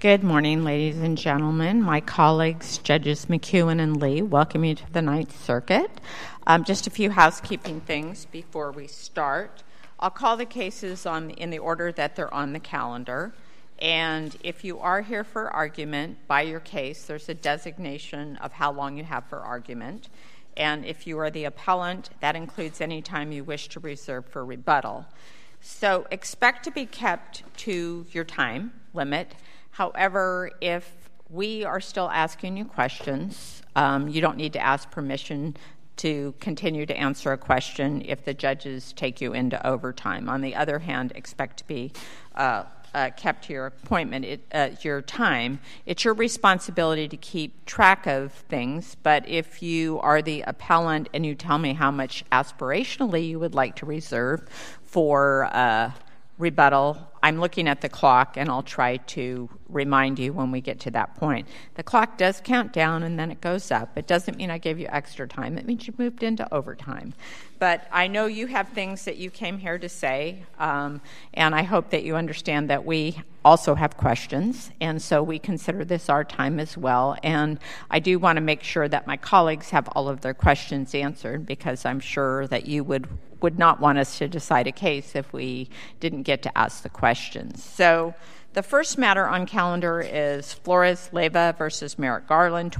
Good morning, ladies and gentlemen. My colleagues, Judges McEwen and Lee, welcome you to the Ninth Circuit. Just a few housekeeping things before we start. I'll call the cases in the order that they're on the calendar. And if you are here for argument, by your case, there's a designation of how long you have for argument. And if you are the appellant, that includes any time you wish to reserve for rebuttal. So expect to be kept to your time limit. However, if we are still asking you questions, you don't need to ask permission to continue to answer a question if the judges take you into overtime. On the other hand, expect to be kept to your appointment, your time. It's your responsibility to keep track of things, but if you are the appellant and you tell me how much aspirationally you would like to reserve for rebuttal, I'm looking at the clock and I'll try to remind you when we get to that point. The clock does count down and then it goes up. It doesn't mean I gave you extra time. It means you moved into overtime. But I know you have things that you came here to say, and I hope that you understand that we also have questions, and so we consider this our time as well. And I do want to make sure that my colleagues have all of their questions answered, because I'm sure that you would not want us to decide a case if we didn't get to ask the questions. So the first matter on calendar is Flores-Leyva versus Merrick Garland,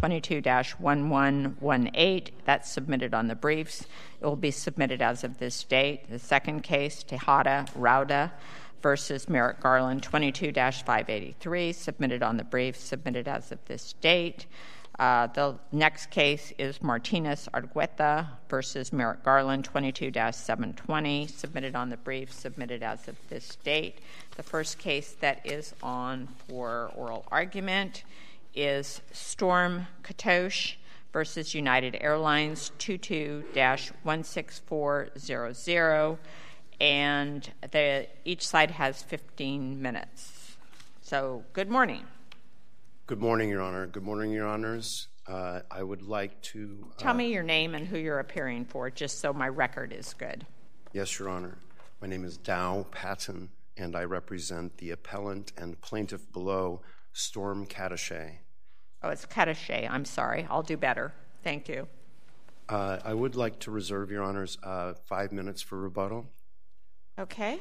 22-1118. That's submitted on the briefs. It will be submitted as of this date. The second case, Tejada-Rauda versus Merrick Garland, 22-583, submitted on the briefs, submitted as of this date. The next case is Martinez-Argueta versus Merrick Garland, 22-720, submitted on the brief, submitted as of this date. The first case that is on for oral argument is Storm Katosh versus United Airlines, 22-16400, and each side has 15 minutes. So, good morning. Good morning, Your Honor. Good morning, Your Honors. I would like to... Tell me your name and who you're appearing for, just so my record is good. Yes, Your Honor. My name is Dow Patton, and I represent the appellant and plaintiff below, Storm Katosh. Oh, it's Katosh. I'm sorry. I'll do better. Thank you. I would like to reserve, Your Honors, 5 minutes for rebuttal. Okay.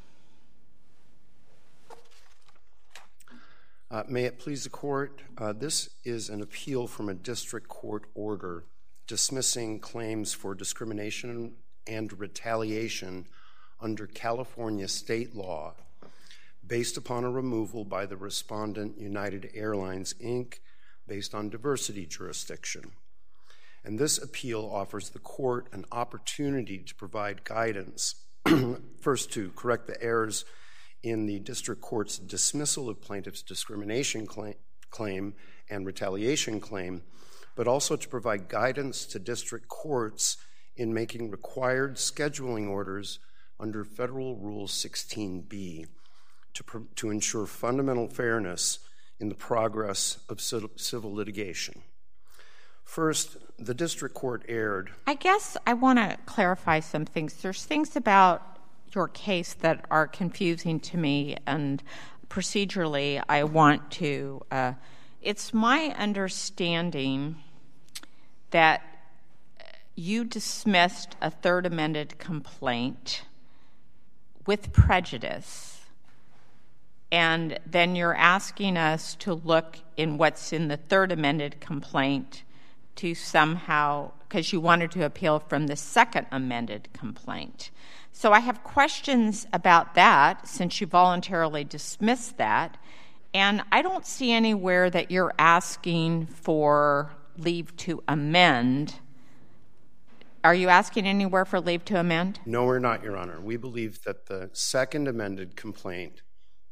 May it please the Court, this is an appeal from a district court order dismissing claims for discrimination and retaliation under California state law based upon a removal by the respondent, United Airlines, Inc., based on diversity jurisdiction. And this appeal offers the Court an opportunity to provide guidance, first to correct the errors in the district court's dismissal of plaintiff's discrimination claim and retaliation claim, but also to provide guidance to district courts in making required scheduling orders under Federal Rule 16b to ensure fundamental fairness in the progress of civil litigation. First, the district court erred. I guess I want to clarify some things. There's things about your case that are confusing to me, and procedurally I want to it's my understanding that you dismissed a third amended complaint with prejudice, and then you're asking us to look in what's in the third amended complaint to somehow, because you wanted to appeal from the second amended complaint. So I have questions about that, since you voluntarily dismissed that, and I don't see anywhere that you're asking for leave to amend. Are you asking anywhere for leave to amend? No, we're not, Your Honor. We believe that the second amended complaint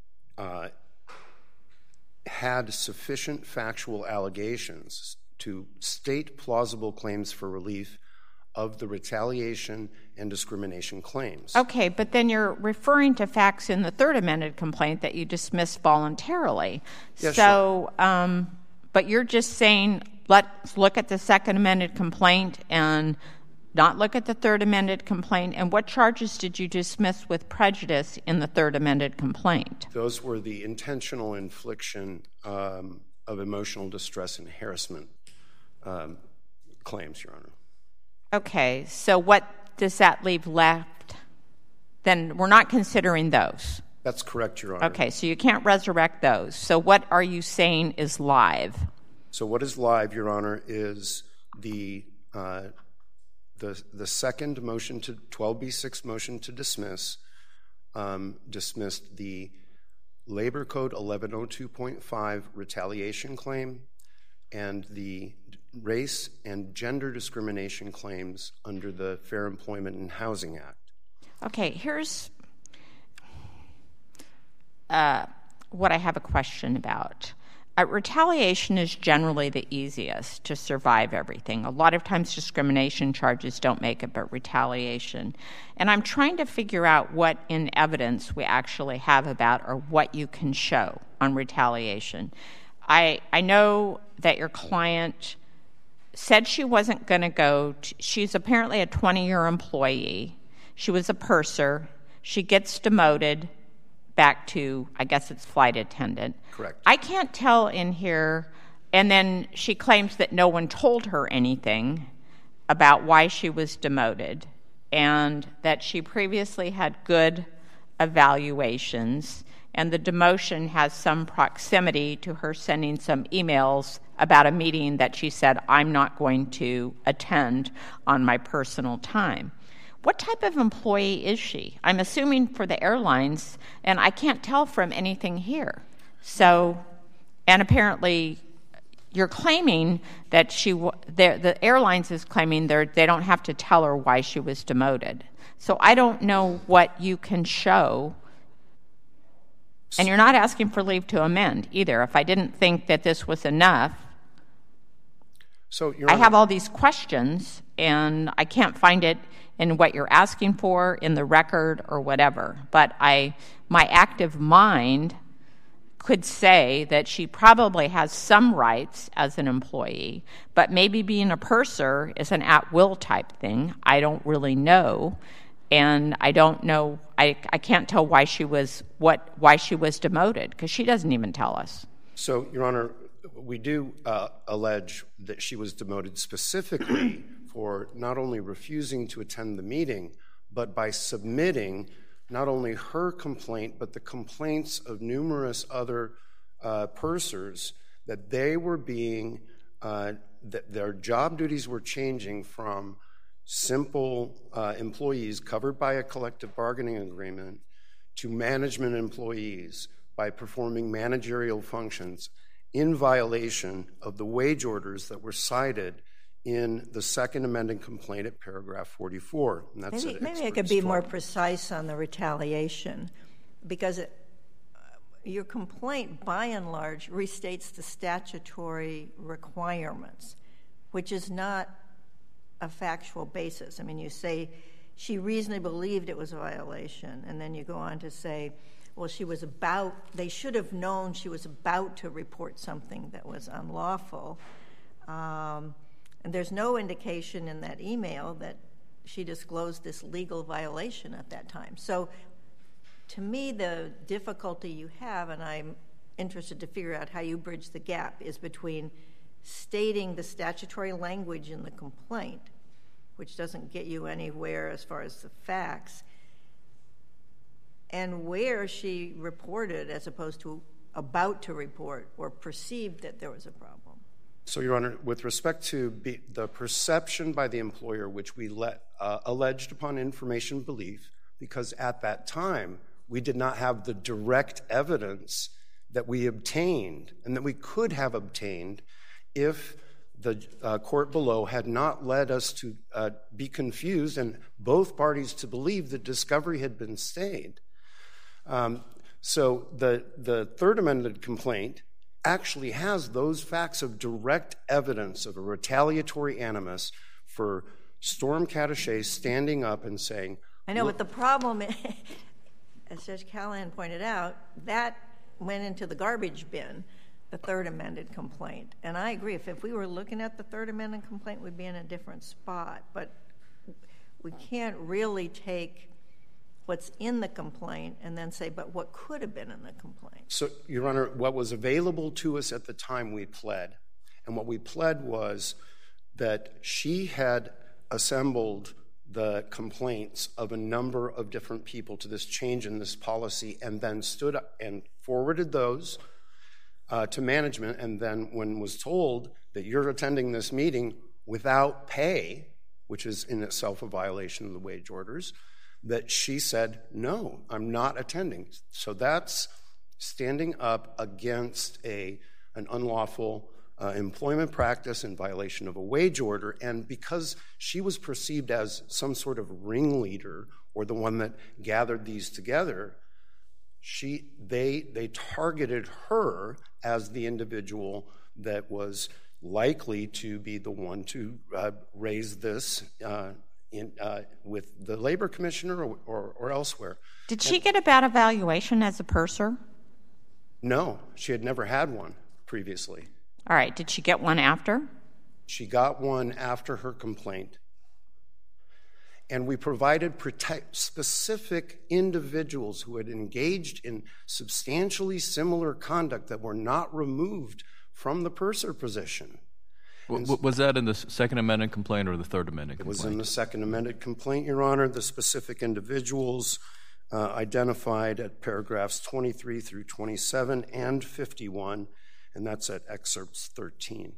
had sufficient factual allegations to state plausible claims for relief of the retaliation and discrimination claims. Okay, but then you're referring to facts in the third amended complaint that you dismissed voluntarily. Yes, so, sure. But you're just saying, let's look at the second amended complaint and not look at the third amended complaint? And what charges did you dismiss with prejudice in the third amended complaint? Those were the intentional infliction of emotional distress and harassment claims, Your Honor. Okay, so what does that leave left? Then we're not considering those. That's correct, Your Honor. Okay, so you can't resurrect those. So what are you saying is live? So what is live, Your Honor, is the second motion to 12B6 motion to dismissed the Labor Code 1102.5 retaliation claim and the race and gender discrimination claims under the Fair Employment and Housing Act. Okay, here's what I have a question about. Retaliation is generally the easiest to survive everything. A lot of times discrimination charges don't make it, but retaliation. And I'm trying to figure out what in evidence we actually have about or what you can show on retaliation. I know that your client said she wasn't going to go. She's apparently a 20-year employee. She was a purser. She gets demoted back to, I guess it's flight attendant. Correct. I can't tell in here, and then she claims that no one told her anything about why she was demoted and that she previously had good evaluations, and the demotion has some proximity to her sending some emails about a meeting that she said, I'm not going to attend on my personal time. What type of employee is she? I'm assuming for the airlines, and I can't tell from anything here. So, and apparently you're claiming that the airlines is claiming they don't have to tell her why she was demoted. So I don't know what you can show. And you're not asking for leave to amend either. If I didn't think that this was enough, so I have all these questions, and I can't find it in what you're asking for, in the record, or whatever. But my active mind could say that she probably has some rights as an employee, but maybe being a purser is an at-will type thing. I don't really know, and I don't know. I can't tell why she was demoted, because she doesn't even tell us. So, Your Honor, we do allege that she was demoted specifically for not only refusing to attend the meeting, but by submitting not only her complaint, but the complaints of numerous other pursers that they were being, that their job duties were changing from simple employees covered by a collective bargaining agreement to management employees by performing managerial functions in violation of the wage orders that were cited in the second amended complaint at paragraph 44. And that's maybe I could be more precise on the retaliation, because your complaint, by and large, restates the statutory requirements, which is not a factual basis. I mean, you say she reasonably believed it was a violation, and then you go on to say, well, they should have known she was about to report something that was unlawful. And there's no indication in that email that she disclosed this legal violation at that time. So to me, the difficulty you have, and I'm interested to figure out how you bridge the gap, is between stating the statutory language in the complaint, which doesn't get you anywhere as far as the facts, and where she reported as opposed to about to report or perceived that there was a problem. So, Your Honor, with respect to the perception by the employer, which we alleged upon information belief, because at that time we did not have the direct evidence that we obtained and that we could have obtained if the court below had not led us to be confused and both parties to believe that discovery had been stayed. So the third amended complaint actually has those facts of direct evidence of a retaliatory animus for Storm Cattachet standing up and saying... I know, but the problem, as Judge Callahan pointed out, that went into the garbage bin, the third amended complaint. And I agree, if we were looking at the third amended complaint, we'd be in a different spot. But we can't really take what's in the complaint and then say, but what could have been in the complaint? So, Your Honor, what was available to us at the time we pled, and what we pled was that she had assembled the complaints of a number of different people to this change in this policy and then stood up and forwarded those to management, and then when was told that you're attending this meeting without pay, which is in itself a violation of the wage orders, that she said, no, I'm not attending. So that's standing up against an unlawful employment practice in violation of a wage order, and because she was perceived as some sort of ringleader or the one that gathered these together, they targeted her as the individual that was likely to be the one to raise this with the labor commissioner or elsewhere. Did she get a bad evaluation as a purser? No, she had never had one previously. All right. Did she get one after? She got one after her complaint. And we provided specific individuals who had engaged in substantially similar conduct that were not removed from the purser position. Was that in the Second Amendment complaint or the Third Amendment complaint? It was in the Second Amendment complaint, Your Honor. The specific individuals identified at paragraphs 23 through 27 and 51, and that's at excerpts 13.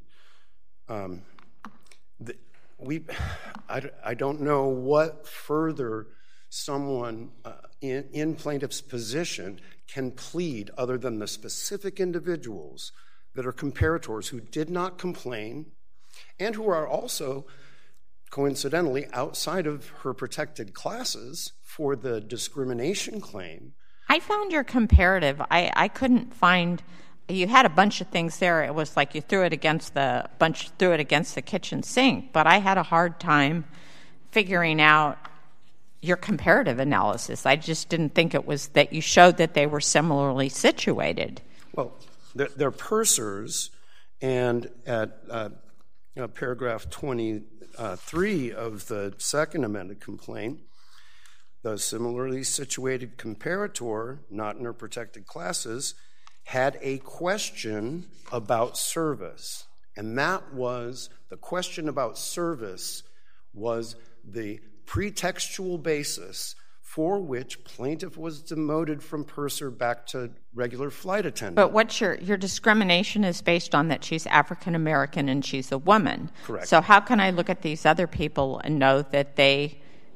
I don't know what further someone in plaintiff's position can plead other than the specific individuals that are comparators who did not complain and who are also, coincidentally, outside of her protected classes for the discrimination claim. I found your comparative. I couldn't find. You had a bunch of things there. It was like you threw it against the kitchen sink. But I had a hard time figuring out your comparative analysis. I just didn't think it was that you showed that they were similarly situated. Well, they're pursers, and at paragraph 23 of the Second Amendment complaint, the similarly situated comparator, not in her protected classes, had a question about service. And that was, the question about service was the pretextual basis for which plaintiff was demoted from purser back to regular flight attendant. But what's your discrimination is based on that she's African American and she's a woman. Correct. So how can I look at these other people and know that they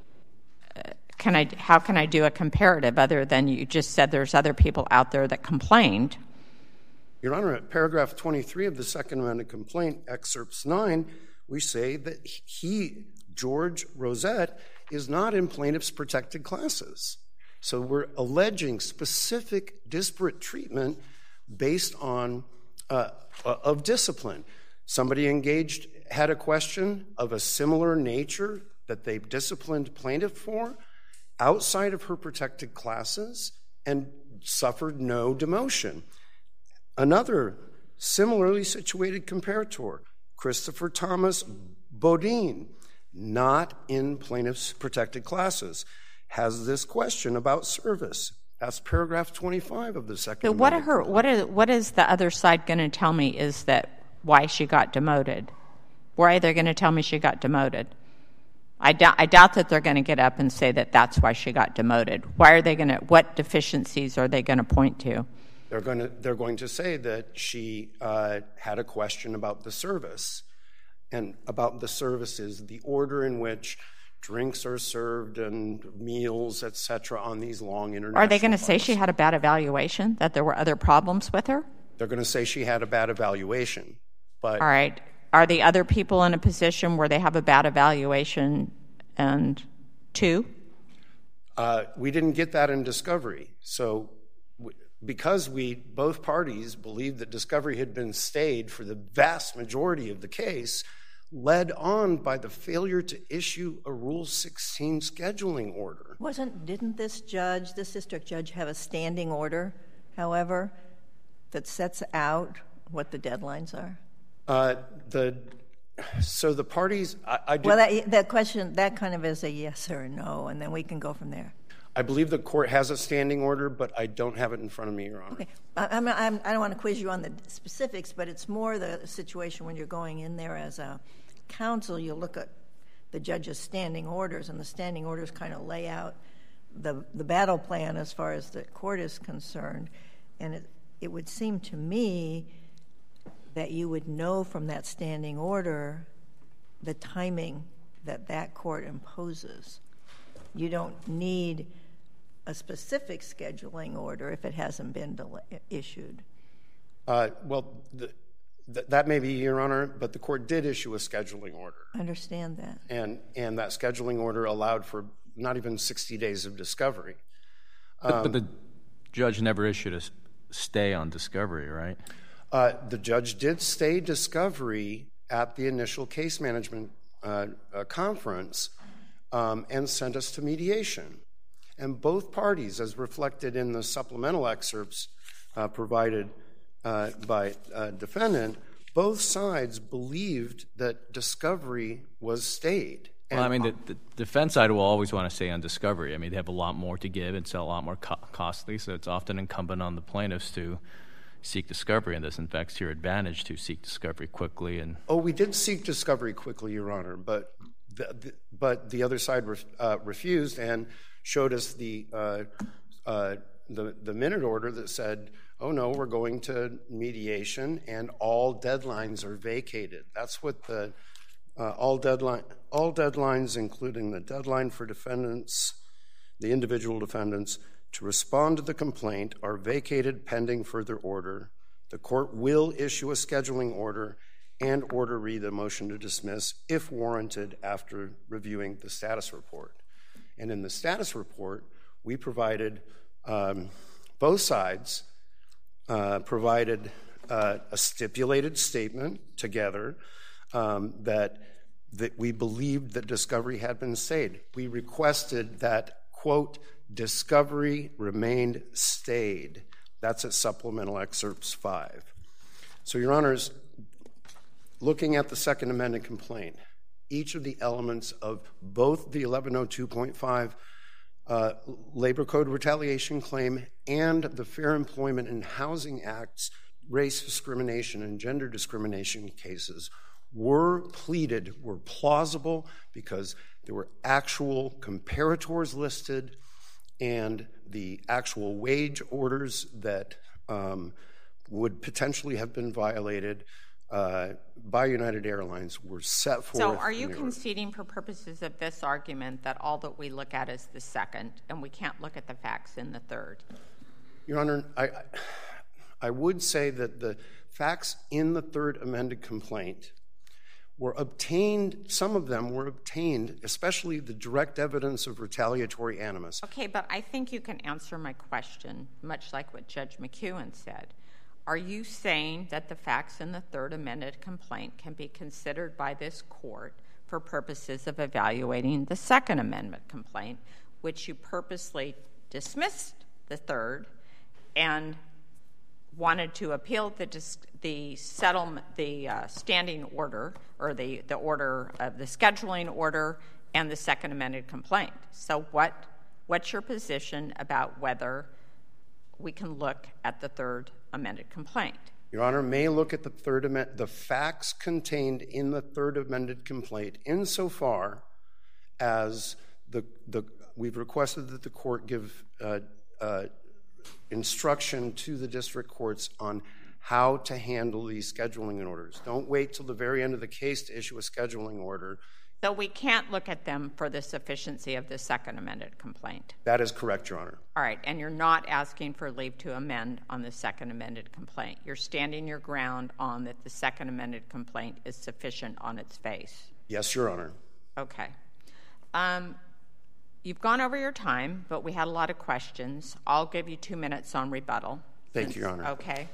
how can I do a comparative other than you just said there's other people out there that complained? Your Honor, at paragraph 23 of the Second Amendment complaint, excerpts 9, we say that he, George Rosette, is not in plaintiff's protected classes. So we're alleging specific disparate treatment based on of discipline. Somebody engaged had a question of a similar nature that they disciplined plaintiff for outside of her protected classes and suffered no demotion. Another similarly situated comparator, Christopher Thomas Bodine, not in plaintiff's protected classes, has this question about service. That's paragraph 25 of the Second Amendment. What is the other side going to tell me is that why she got demoted? Why are they going to tell me she got demoted? I doubt that they're going to get up and say that that's why she got demoted. What deficiencies are they going to point to? They're going to say that she had a question about the service, and about the service is the order in which drinks are served and meals, etc., on these long international Are they going to flights. say she had a bad evaluation, that there were other problems with her? They're going to say she had a bad evaluation. But all right. Are the other people in a position where they have a bad evaluation and two? We didn't get that in discovery. So because both parties believed that discovery had been stayed for the vast majority of the case, led on by the failure to issue a Rule 16 scheduling order. Didn't this district judge, have a standing order, however, that sets out what the deadlines are? So the parties, I do. Well, that question, that kind of is a yes or a no, and then we can go from there. I believe the court has a standing order, but I don't have it in front of me, Your Honor. Okay. I don't want to quiz you on the specifics, but it's more the situation when you're going in there as a counsel, you look at the judge's standing orders, and the standing orders kind of lay out the battle plan as far as the court is concerned. And it would seem to me that you would know from that standing order the timing that court imposes. You don't need a specific scheduling order if it hasn't been issued. Well, that may be, Your Honor, but the court did issue a scheduling order. I understand that. And that scheduling order allowed for not even 60 days of discovery. But the judge never issued a stay on discovery, right? The judge did stay discovery at the initial case management conference and sent us to mediation. And both parties, as reflected in the supplemental excerpts provided by defendant, both sides believed that discovery was stayed. Well, I mean, the defense side will always want to stay on discovery. I mean, they have a lot more to give. It's a lot more costly, so it's often incumbent on the plaintiffs to seek discovery, and this, in fact, is your advantage to seek discovery quickly. And we did seek discovery quickly, Your Honor, but the other side refused and showed us the minute order that said, "Oh no, we're going to mediation, and all deadlines are vacated." That's what the all deadlines, including the deadline for defendants, the individual defendants, to respond to the complaint, are vacated pending further order. The court will issue a scheduling order and read the motion to dismiss if warranted after reviewing the status report. And in the status report, we provided, both sides provided a stipulated statement together that we believed that discovery had been stayed. We requested that, quote, discovery remained stayed. That's at Supplemental Excerpts 5. So, Your Honors, looking at the Second Amended complaint, each of the elements of both the 1102.5 Labor Code retaliation claim and the Fair Employment and Housing Act's race discrimination and gender discrimination cases were pleaded, were plausible, because there were actual comparators listed, and the actual wage orders that would potentially have been violated by United Airlines were set forth. So are you conceding for purposes of this argument that all that we look at is the second, and we can't look at the facts in the third? Your Honor, I would say that the facts in the Third Amended complaint were obtained, some of them were obtained, especially the direct evidence of retaliatory animus. Okay, but I think you can answer my question, much like what Judge McEwen said. Are you saying that the facts in the Third Amended complaint can be considered by this court for purposes of evaluating the Second Amendment complaint, which you purposely dismissed the third and wanted to appeal the settlement, the standing order, or the order of the scheduling order, and the Second Amended complaint? So what's your position about whether we can look at the Third Amended complaint? Your Honor, may look at the facts contained in the Third Amended complaint insofar as we've requested that the court give instruction to the district courts on how to handle these scheduling orders. Don't wait till the very end of the case to issue a scheduling order. So we can't look at them for the sufficiency of the Second Amended complaint? That is correct, Your Honor. All right, and you're not asking for leave to amend on the Second Amended complaint. You're standing your ground on that the Second Amended complaint is sufficient on its face? Yes, Your Honor. Okay. You've gone over your time, but we had a lot of questions. I'll give you 2 minutes on rebuttal. Thank you, Your Honor. Okay.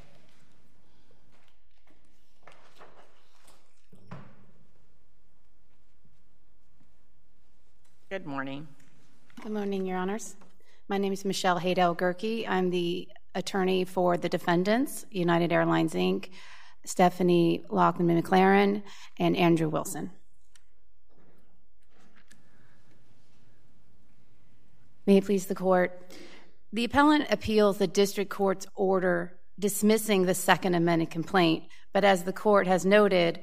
Good morning. Good morning, Your Honors. My name is Michelle Haydel-Gerke. I'm the attorney for the defendants, United Airlines, Inc., Stephanie Loughlin-McLaren, and Andrew Wilson. May it please the Court. The appellant appeals the district court's order dismissing the second amended complaint, but as the court has noted,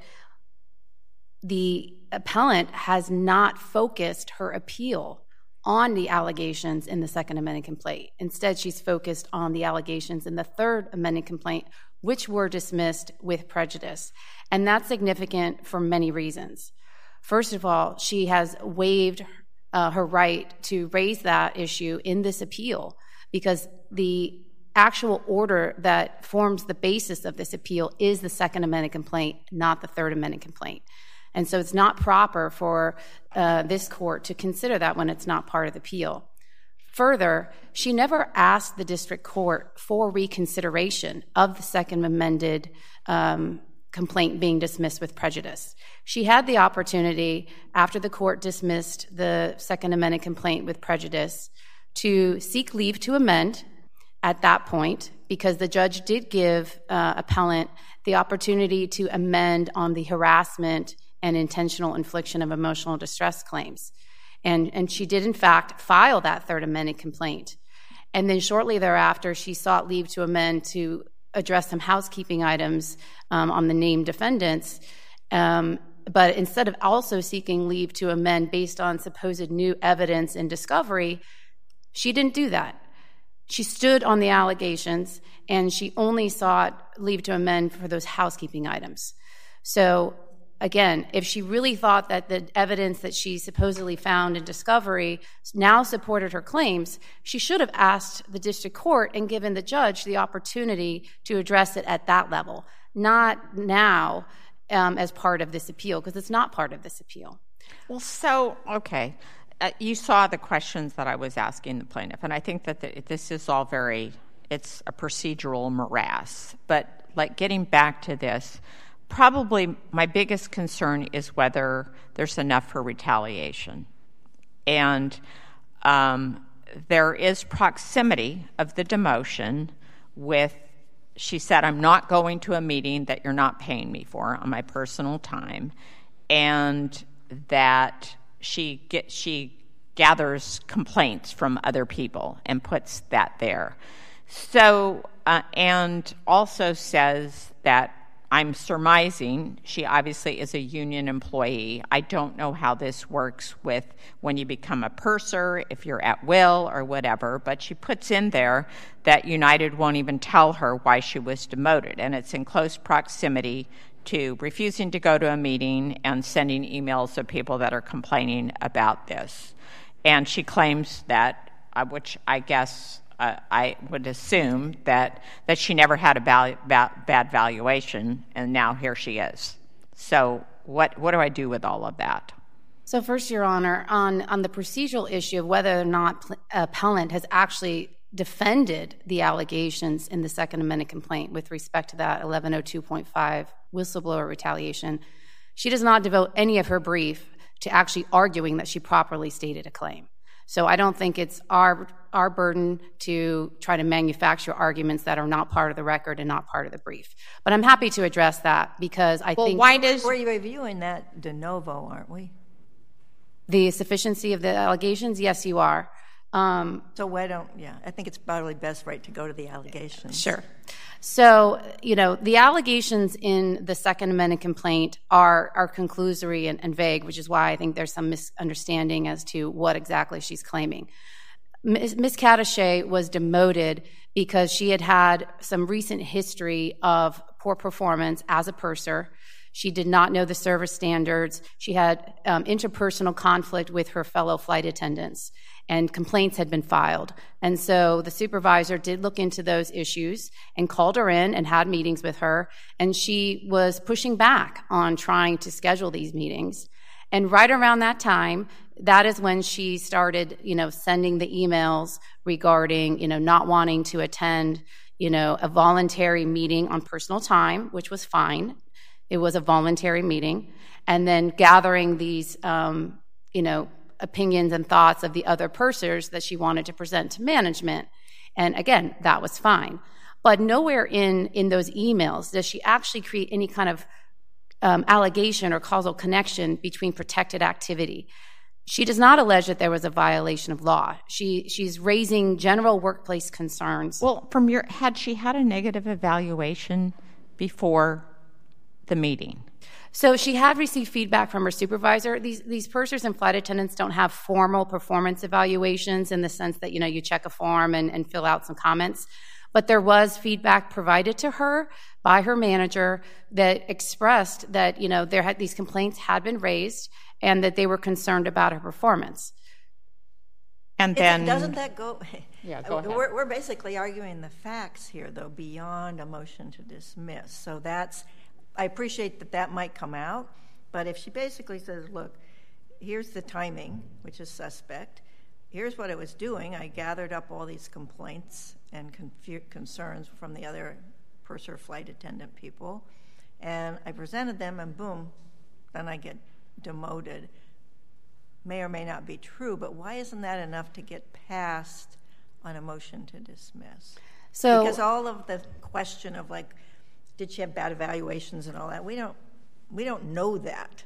the appellant has not focused her appeal on the allegations in the second amended complaint. Instead, she's focused on the allegations in the third amended complaint, which were dismissed with prejudice. And that's significant for many reasons. First of all, she has waived her right to raise that issue in this appeal because the actual order that forms the basis of this appeal is the second amended complaint, not the third amended complaint. And so it's not proper for this court to consider that when it's not part of the appeal. Further, she never asked the district court for reconsideration of the second amended complaint being dismissed with prejudice. She had the opportunity, after the court dismissed the second amended complaint with prejudice, to seek leave to amend at that point, because the judge did give appellant the opportunity to amend on the harassment and intentional infliction of emotional distress claims. And she did, in fact, file that third amended complaint. And then shortly thereafter, she sought leave to amend to address some housekeeping items on the named defendants. But instead of also seeking leave to amend based on supposed new evidence and discovery, she didn't do that. She stood on the allegations, and she only sought leave to amend for those housekeeping items. So again, if she really thought that the evidence that she supposedly found in discovery now supported her claims, she should have asked the district court and given the judge the opportunity to address it at that level, not now as part of this appeal, because it's not part of this appeal. Well, so, okay. You saw the questions that I was asking the plaintiff, and I think that this is all it's a procedural morass. But, like, getting back to this, probably my biggest concern is whether there's enough for retaliation. And there is proximity of the demotion with, she said, I'm not going to a meeting that you're not paying me for on my personal time, and that she gathers complaints from other people and puts that there. So, and also says that I'm surmising she obviously is a union employee. I don't know how this works with when you become a purser, if you're at will or whatever, but she puts in there that United won't even tell her why she was demoted, and it's in close proximity to refusing to go to a meeting and sending emails of people that are complaining about this. And she claims that, which I guess I would assume, that she never had a bad valuation, and now here she is. So what do I do with all of that? So first, Your Honor, on the procedural issue of whether or not appellant has actually defended the allegations in the second amended complaint with respect to that 1102.5 whistleblower retaliation, she does not devote any of her brief to actually arguing that she properly stated a claim. So I don't think it's our burden to try to manufacture arguments that are not part of the record and not part of the brief. But I'm happy to address that because I think... Why we're reviewing that de novo, aren't we? The sufficiency of the allegations? Yes, you are. So why don't, I think it's probably best to go to the allegations. Sure. So, the allegations in the second amended complaint are conclusory and vague, which is why I think there's some misunderstanding as to what exactly she's claiming. Ms. Catachet was demoted because she had some recent history of poor performance as a purser. She did not know the service standards. She had interpersonal conflict with her fellow flight attendants, and complaints had been filed. And so the supervisor did look into those issues and called her in and had meetings with her, and she was pushing back on trying to schedule these meetings. And right around that time, that is when she started, sending the emails regarding, not wanting to attend, a voluntary meeting on personal time, which was fine. It was a voluntary meeting. And then gathering these, opinions and thoughts of the other pursers that she wanted to present to management. And again, that was fine. But nowhere in those emails does she actually create any kind of allegation or causal connection between protected activity. She does not allege that there was a violation of law. She's raising general workplace concerns. Well, had she had a negative evaluation before the meeting? So she had received feedback from her supervisor. These pursers and flight attendants don't have formal performance evaluations in the sense that, you check a form and fill out some comments. But there was feedback provided to her by her manager that expressed that, these complaints had been raised and that they were concerned about her performance. And then... Doesn't that go... Yeah, go ahead. We're basically arguing the facts here, though, beyond a motion to dismiss. So I appreciate that might come out, but if she basically says, look, here's the timing, which is suspect, here's what I was doing, I gathered up all these complaints and concerns from the other purser flight attendant people, and I presented them, and boom, then I get demoted. May or may not be true, but why isn't that enough to get passed on a motion to dismiss? Because all of the question of, did she have bad evaluations and all that, we don't know that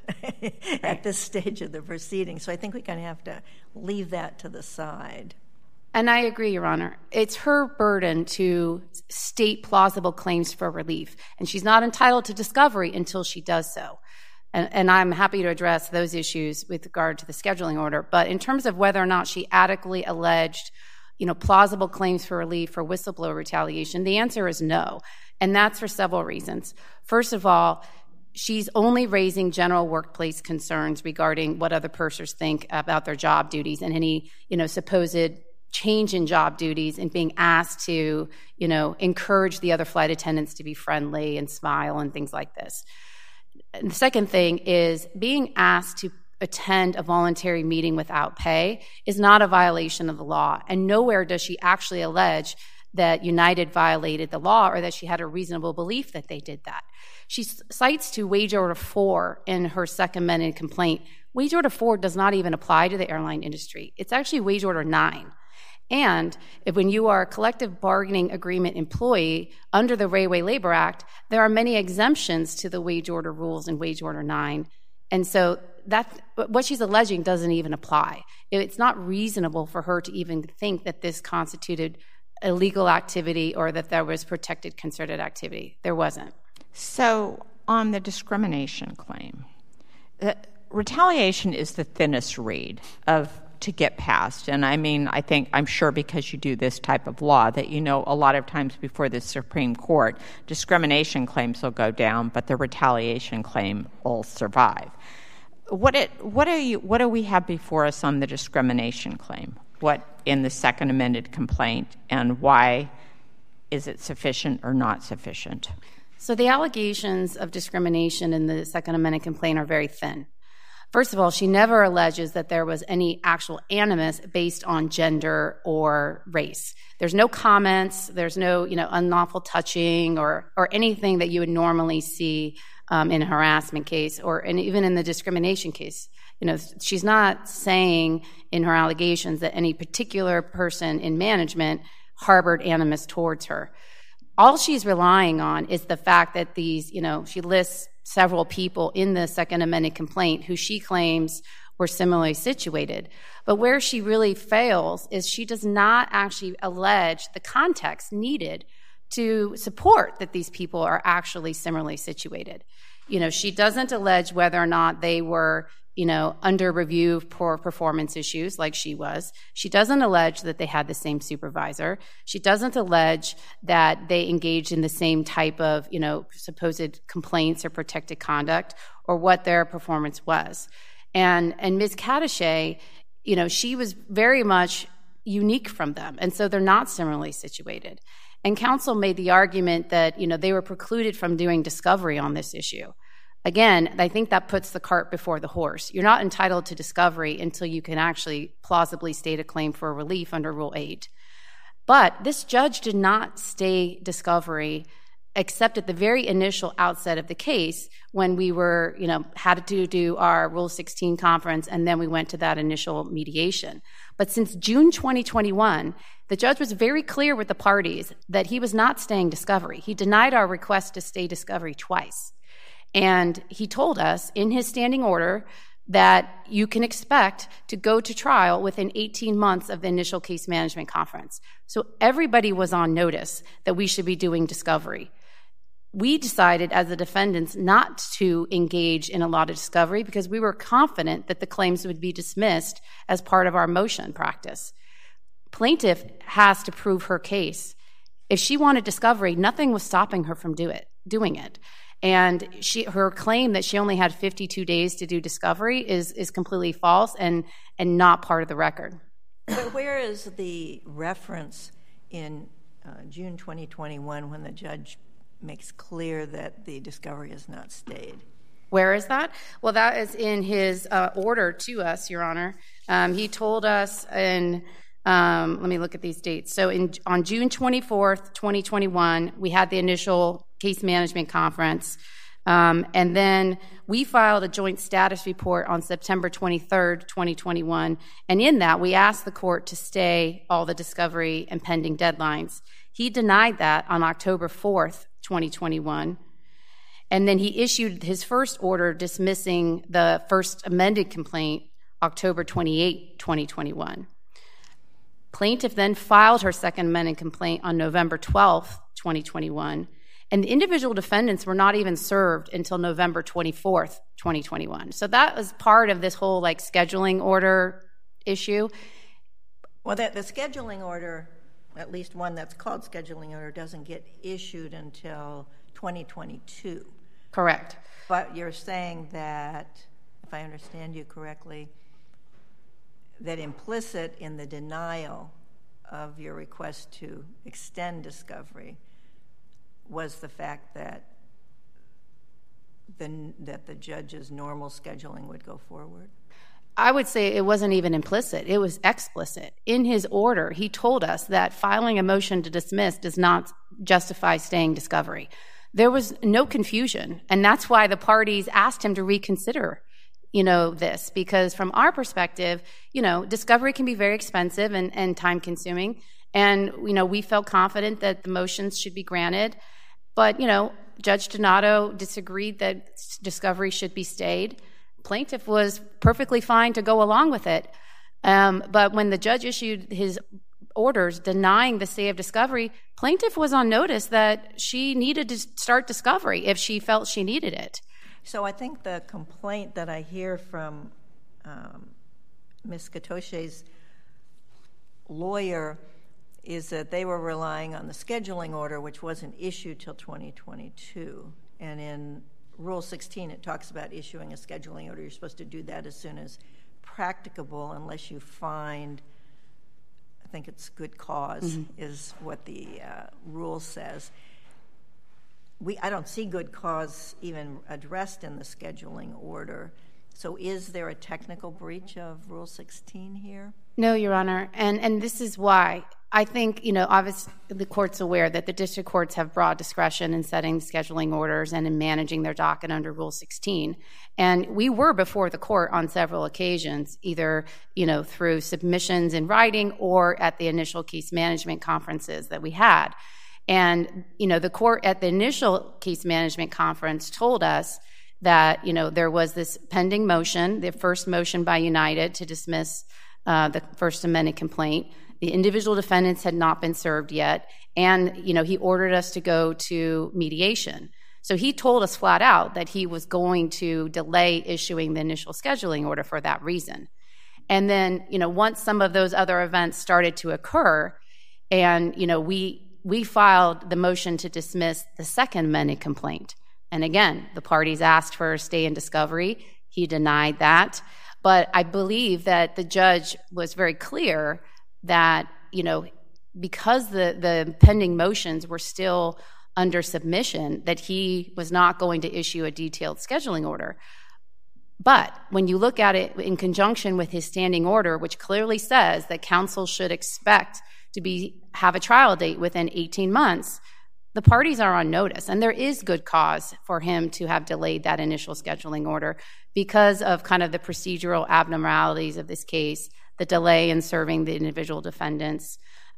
at this stage of the proceeding. So I think we kind of have to leave that to the side. And I agree, Your Honor. It's her burden to state plausible claims for relief, and she's not entitled to discovery until she does so. And I'm happy to address those issues with regard to the scheduling order. But in terms of whether or not she adequately alleged, plausible claims for relief for whistleblower retaliation, the answer is no. And that's for several reasons. First of all, she's only raising general workplace concerns regarding what other pursers think about their job duties and any, supposed change in job duties and being asked to, encourage the other flight attendants to be friendly and smile and things like this. And the second thing is being asked to attend a voluntary meeting without pay is not a violation of the law. And nowhere does she actually allege that United violated the law or that she had a reasonable belief that they did that. She cites to Wage Order 4 in her second amended complaint. Wage Order 4 does not even apply to the airline industry. It's actually Wage Order 9. And when you are a collective bargaining agreement employee under the Railway Labor Act, there are many exemptions to the wage order rules in Wage Order 9. And so what she's alleging doesn't even apply. It's not reasonable for her to even think that this constituted illegal activity or that there was protected concerted activity. There wasn't. So on the discrimination claim, retaliation is the thinnest reed to get past. And I'm sure because you do this type of law that a lot of times before the Supreme Court, discrimination claims will go down, but the retaliation claim will survive. What do we have before us on the discrimination claim? What in the second amended complaint, and why is it sufficient or not sufficient? So the allegations of discrimination in the second amended complaint are very thin. First of all, she never alleges that there was any actual animus based on gender or race. There's no comments, there's no unlawful touching or anything that you would normally see in a harassment case and even in the discrimination case. She's not saying in her allegations that any particular person in management harbored animus towards her. All she's relying on is the fact that she lists several people in the second amended complaint who she claims were similarly situated. But where she really fails is she does not actually allege the context needed to support that these people are actually similarly situated. She doesn't allege whether or not they were under review for performance issues like she was. She doesn't allege that they had the same supervisor. She doesn't allege that they engaged in the same type of, supposed complaints or protected conduct or what their performance was. And Ms. Catachet, she was very much unique from them. And so they're not similarly situated. And counsel made the argument that, they were precluded from doing discovery on this issue. Again, I think that puts the cart before the horse. You're not entitled to discovery until you can actually plausibly state a claim for relief under Rule 8. But this judge did not stay discovery except at the very initial outset of the case when we were, had to do our Rule 16 conference, and then we went to that initial mediation. But since June 2021, The judge was very clear with the parties that he was not staying discovery. He denied our request to stay discovery twice. And he told us in his standing order that you can expect to go to trial within 18 months of the initial case management conference. So everybody was on notice that we should be doing discovery. We decided as the defendants not to engage in a lot of discovery because we were confident that the claims would be dismissed as part of our motion practice. Plaintiff has to prove her case. If she wanted discovery, nothing was stopping her from doing it. And her claim that she only had 52 days to do discovery is completely false and not part of the record. But where is the reference in June 2021 when the judge makes clear that the discovery is not stayed? Where is that? Well, that is in his order to us, Your Honor. He told us in, let me look at these dates. So on June 24th, 2021, we had the initial case management conference. And then we filed a joint status report on September 23rd, 2021. And in that, we asked the court to stay all the discovery and pending deadlines. He denied that on October 4th, 2021. And then he issued his first order dismissing the first amended complaint October 28, 2021. Plaintiff then filed her second amended complaint on November 12th, 2021. And the individual defendants were not even served until November 24th, 2021. So that was part of this whole scheduling order issue. Well, the scheduling order, at least one that's called scheduling order, doesn't get issued until 2022. Correct. But you're saying that, if I understand you correctly, that implicit in the denial of your request to extend discovery was the fact that the judge's normal scheduling would go forward? I would say it wasn't even implicit. It was explicit. In his order, he told us that filing a motion to dismiss does not justify staying discovery. There was no confusion, and that's why the parties asked him to reconsider, this, because from our perspective, discovery can be very expensive and time-consuming, and, we felt confident that the motions should be granted, but, Judge Donato disagreed that discovery should be stayed. Plaintiff was perfectly fine to go along with it. But when the judge issued his orders denying the stay of discovery, plaintiff was on notice that she needed to start discovery if she felt she needed it. So I think the complaint that I hear from Ms. Katoche's lawyer is that they were relying on the scheduling order, which wasn't issued till 2022. And in Rule 16, it talks about issuing a scheduling order. You're supposed to do that as soon as practicable unless you find, I think it's good cause, is what the rule says. I don't see good cause even addressed in the scheduling order. So is there a technical breach of Rule 16 here? No, Your Honor, and this is why. I think, obviously the court's aware that the district courts have broad discretion in setting scheduling orders and in managing their docket under Rule 16. And we were before the court on several occasions, either, through submissions in writing or at the initial case management conferences that we had. And, the court at the initial case management conference told us that, there was this pending motion, the first motion by United to dismiss the First Amendment complaint. The individual defendants had not been served yet, and, he ordered us to go to mediation. So he told us flat out that he was going to delay issuing the initial scheduling order for that reason. And then, once some of those other events started to occur, and, we filed the motion to dismiss the Second Amendment complaint. And again, the parties asked for a stay in discovery. He denied that. But I believe that the judge was very clear that, because the pending motions were still under submission, that he was not going to issue a detailed scheduling order. But when you look at it in conjunction with his standing order, which clearly says that counsel should expect to have a trial date within 18 months, the parties are on notice. And there is good cause for him to have delayed that initial scheduling order because of kind of the procedural abnormalities of this case, the delay in serving the individual defendants.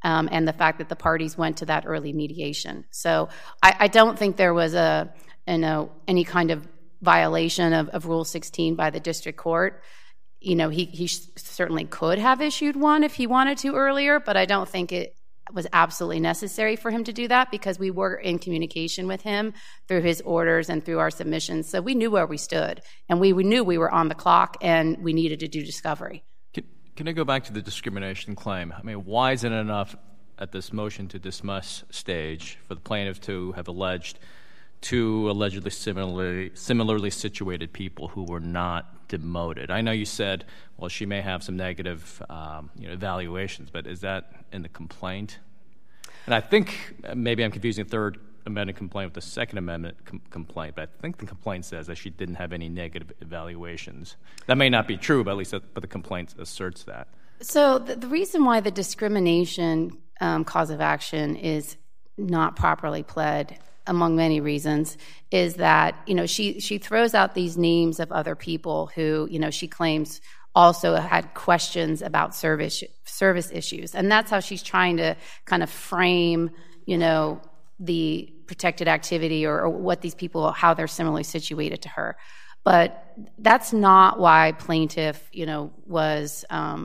and the fact that the parties went to that early mediation. So I don't think there was any kind of violation of Rule 16 by the district court. He certainly could have issued one if he wanted to earlier, but I don't think it was absolutely necessary for him to do that because we were in communication with him through his orders and through our submissions. So we knew where we stood, and we knew we were on the clock and we needed to do discovery. Can I go back to the discrimination claim? I mean, why is it enough at this motion to dismiss stage for the plaintiff to have alleged two allegedly similarly situated people who were not demoted? I know you said, well, she may have some negative evaluations, but is that in the complaint? And I think maybe I'm confusing the Third Amendment complaint with the Second Amendment complaint, but I think the complaint says that she didn't have any negative evaluations. That may not be true, but at least but the complaint asserts that. So the reason why the discrimination cause of action is not properly pled, among many reasons, is that she throws out these names of other people who she claims also had questions about service issues, and that's how she's trying to kind of frame the protected activity or what these people, how they're similarly situated to her. But that's not why plaintiff was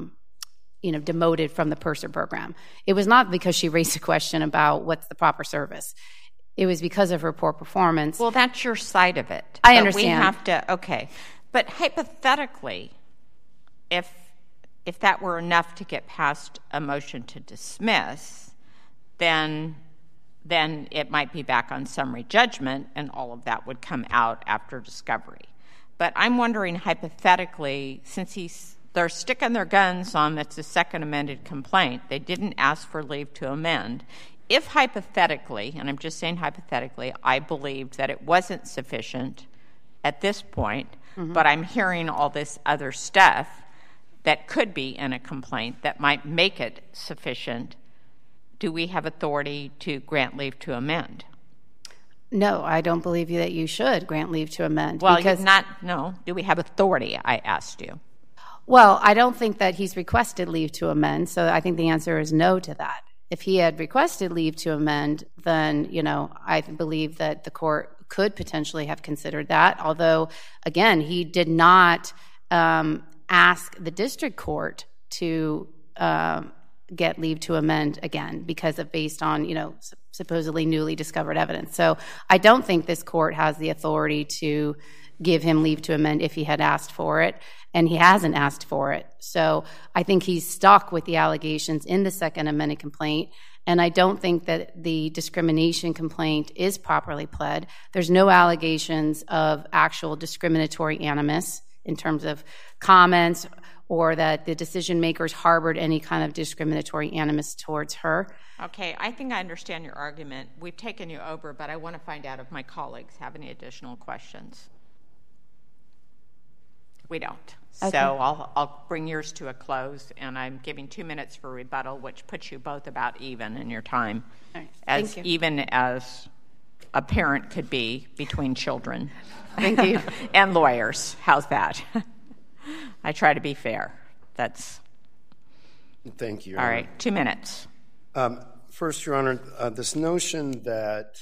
demoted from the Purser program. It was not because she raised a question about what's the proper service. It was because of her poor performance. Well, that's your side of it. I understand. We have to, okay. But hypothetically, if that were enough to get past a motion to dismiss, then it might be back on summary judgment and all of that would come out after discovery. But I'm wondering hypothetically, since they're sticking their guns on that's a second amended complaint, they didn't ask for leave to amend. If hypothetically, and I'm just saying hypothetically, I believed that it wasn't sufficient at this point, but I'm hearing all this other stuff that could be in a complaint that might make it sufficient, do we have authority to grant leave to amend? No, I don't believe that you should grant leave to amend. Well, do we have authority, I asked you. Well, I don't think that he's requested leave to amend, so I think the answer is no to that. If he had requested leave to amend, then, I believe that the court could potentially have considered that, although, again, he did not ask the district court to get leave to amend again because of based on, supposedly newly discovered evidence. So I don't think this court has the authority to give him leave to amend if he had asked for it, and he hasn't asked for it. So I think he's stuck with the allegations in the second amended complaint, and I don't think that the discrimination complaint is properly pled. There's no allegations of actual discriminatory animus in terms of comments or that the decision makers harbored any kind of discriminatory animus towards her. Okay, I think I understand your argument. We've taken you over, but I want to find out if my colleagues have any additional questions. We don't. Okay. So I'll bring yours to a close, and I'm giving 2 minutes for rebuttal, which puts you both about even in your time, right. As even as a parent could be between children. Thank you. And lawyers. How's that? I try to be fair. Thank you. All right, 2 minutes. First, Your Honor, this notion that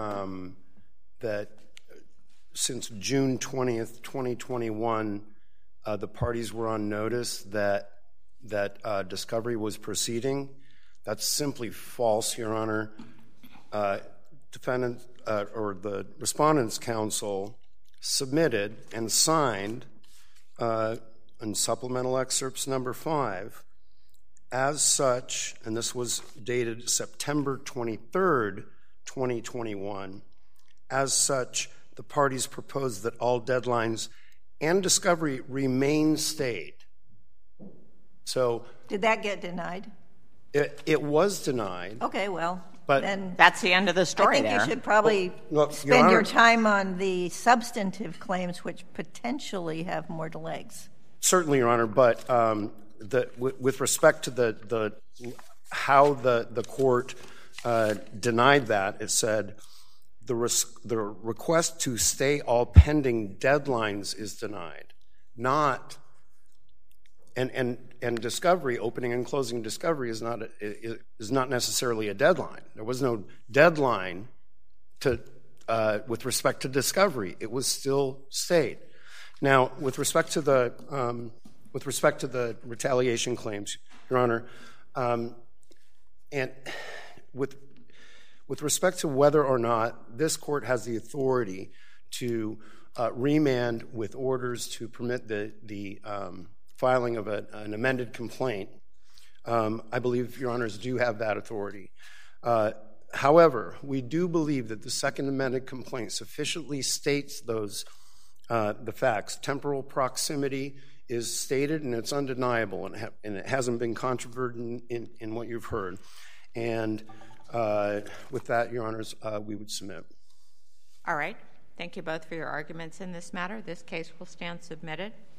since June 20th, 2021, the parties were on notice that discovery was proceeding, that's simply false, Your Honor. Defendant or the Respondents' Counsel submitted and signed in Supplemental Excerpts number 5, as such, and this was dated September 23rd, 2021, as such, the parties proposed that all deadlines and discovery remain stayed. So, did that get denied? It was denied. Okay, well, but then that's the end of the story. I think you should probably spend your time on the substantive claims, which potentially have more legs. Certainly, Your Honor, but with respect to how the court denied that, it said the request to stay all pending deadlines is denied, not and discovery, opening and closing discovery is not necessarily a deadline. There was no deadline to with respect to discovery. It was still stayed. Now, with respect to the retaliation claims, Your Honor, and with respect to whether or not this court has the authority to remand with orders to permit the filing of an amended complaint, I believe Your Honors do have that authority. However, we do believe that the second amended complaint sufficiently states those the facts. Temporal proximity is stated, and it's undeniable, and it hasn't been controverted in what you've heard. And with that, Your Honors, we would submit. All right. Thank you both for your arguments in this matter. This case will stand submitted.